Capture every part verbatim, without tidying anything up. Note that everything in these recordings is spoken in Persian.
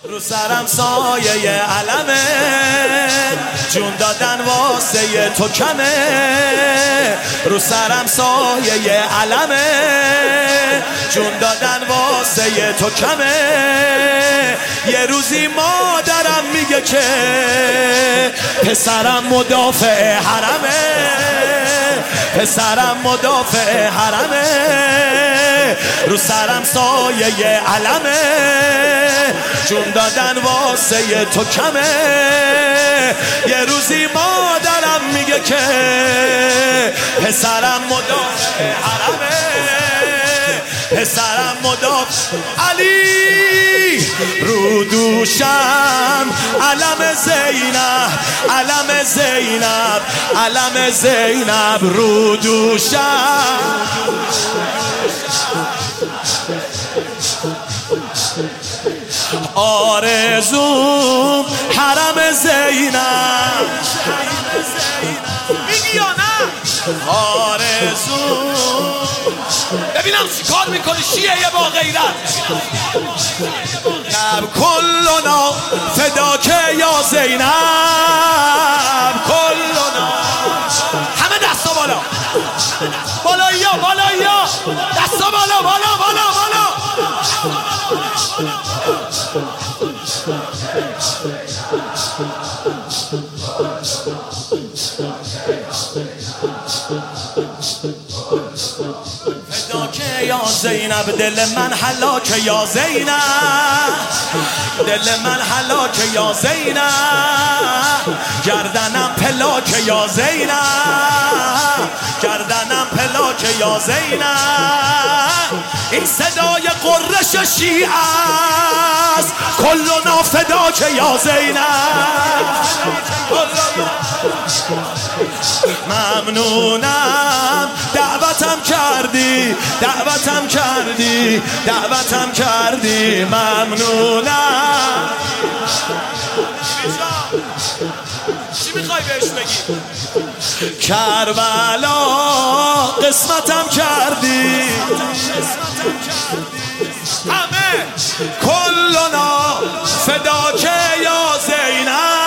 رو سرم سایه علمه، جون دادن واسه تو کمه. رو سرم سایه علمه، جون دادن واسه تو کمه. یه روزی مادرم میگه که پسرم مدافع حرمه، پسرم مدافع حرمه. رو سرم سایه علمه، جون دادن واسه تو کمه. یه روزی مادرم میگه که پسرم مدافع حرمه، پسرم مدافع. علی رو دوشم علم زینب، علم زینب، علم زینب رو دوشم. آرزوم حرم زینب، میگی یا نه؟ آرزوم. ببینم چی کار میکنی شیعه با غیرت. نب کلنا فداک یا زینب، کلنا. همه دستا بالا، بالایی ها، بالایی ها، دستا بالا، بالا بالا بالا. فداکه یا زینب، دل من هلاکه یا زینب، دل من هلاکه یا زینب. گردنم پلاکه یا زینب، گردنم پلاکه یا زینب. این صدای قرش شیعه است، کلنا فداکه یا زینب. ممنونم دعوتم کردی، دعوتم کردی، دعوتم کردی. ممنونم. چی میخوای بهش بگی؟ کربلا قسمتم کردی، همه کلنا فداکه یا زینب.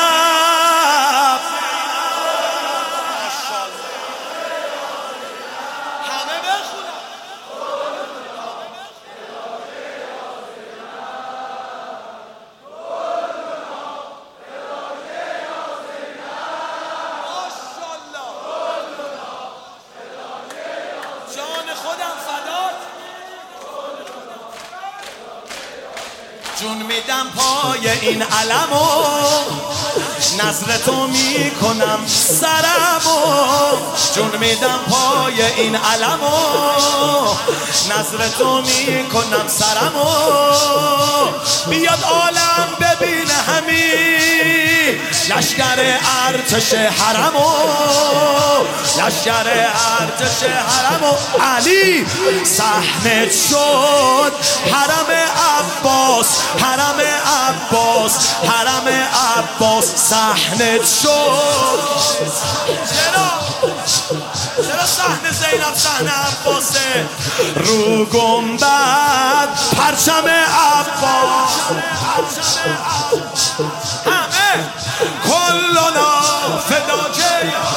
جون میدم پای این علمو، نظر تو میکنم سرمو. جون میدم پای این علمو، نظر تو میکنم سرمو. بیاد عالم ببین همین لشکر ارتش حرمو، لشکر ارتش حرمو. علی صحنه شد حرم عباس، حرم عباس، حرم عباس صحنه شد. چرا؟ چرا صحنه زینب صحنه عباسه؟ رو گنبد پرچم عباس، همه کلنا فداکه.